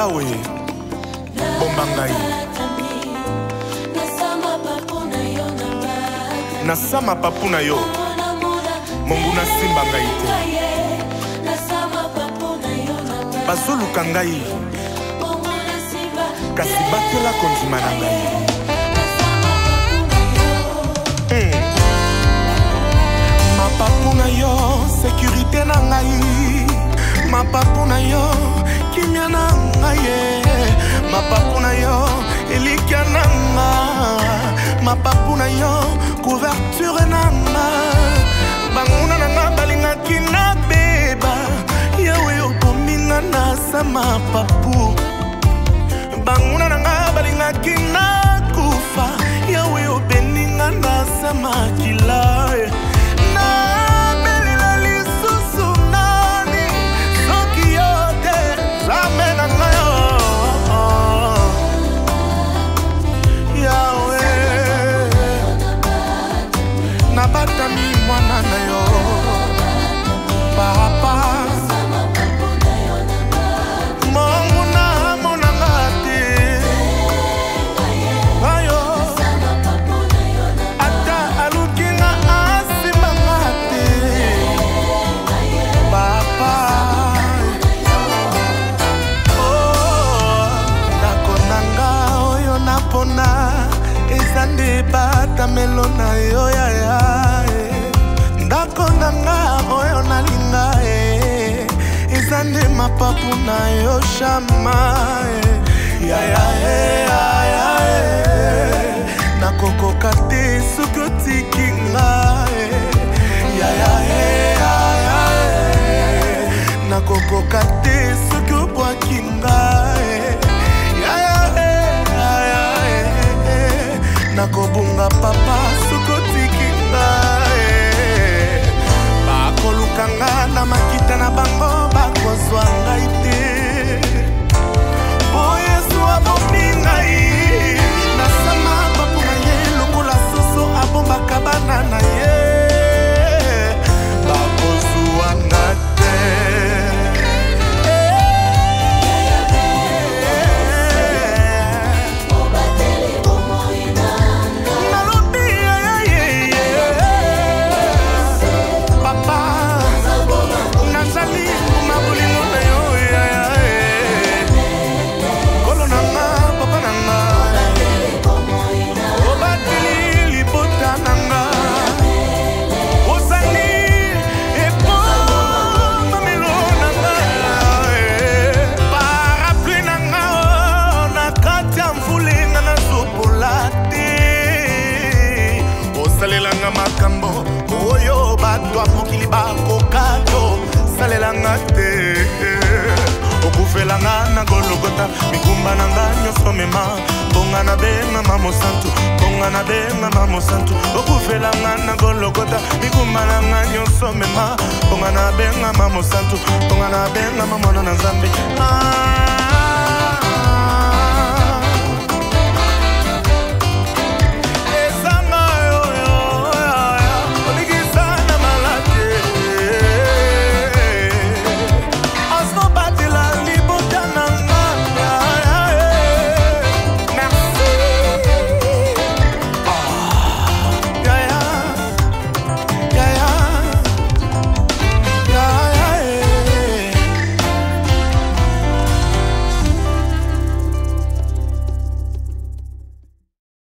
Yahweh, bombangai. Nasama papuna yo, monguna simba ngai te. Bazoluka ngai, kasi batela kondima na ngai. Mapapuna yo, sécurité na ngai. Mapapuna yo, kimia na ngai. Mapapuna yo, elikia na ngai. Mapapuna yo, couverture na ngai. Banguna na ngai balinga kina beba. Yawe okominga na sama papu. Banguna na ngai balinga kina kufa. Yawe obeninga na sama kila. Nabatami mwana na yo papa monguna monanga te ayo ata alukinga asimbanga te papa oh nakonanga oyo napona ezande batamelo na yo yaya ndako nanga oyo nalinga ezande mapapu na yo shama yaya nakokoka te soki otiki nga yaya nakokoka te soki obwaki nga nakobunga papa soki otiki nga bakolukanga na makita na bango bakozwa ngai te po Yesu abomi ngai nasama papu na ye lokola soso abombaka bana na ye bakozwa nga te salelanga makambo oyo bato mokili bakokato salelanga te okufelanga na gologota mikumba na nga nyonso mema bonga na benga mamosantu bonga na benga mamosantu okufelanga na gologota mikumba na nga nyonso mema bonga na benga mamosantu bonga na benga mamona na Nzambe